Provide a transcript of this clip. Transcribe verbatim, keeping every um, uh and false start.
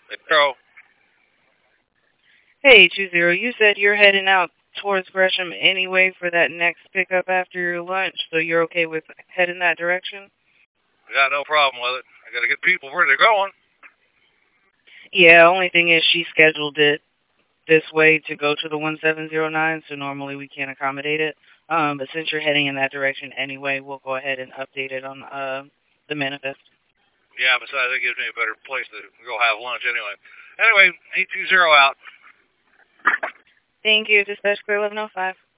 Girl. Hey, two zero. You said you're heading out towards Gresham anyway for that next pickup after your lunch, so you're okay with heading that direction? I got no problem with it. I got to get people where they're going. Yeah, only thing is she scheduled it this way to go to the one seven zero nine, so normally we can't accommodate it. Um, but since you're heading in that direction anyway, we'll go ahead and update it on uh, the manifest. Yeah, besides, that gives me a better place to go have lunch anyway. Anyway, eight two zero out. Thank you. Dispatch Clear eleven oh five.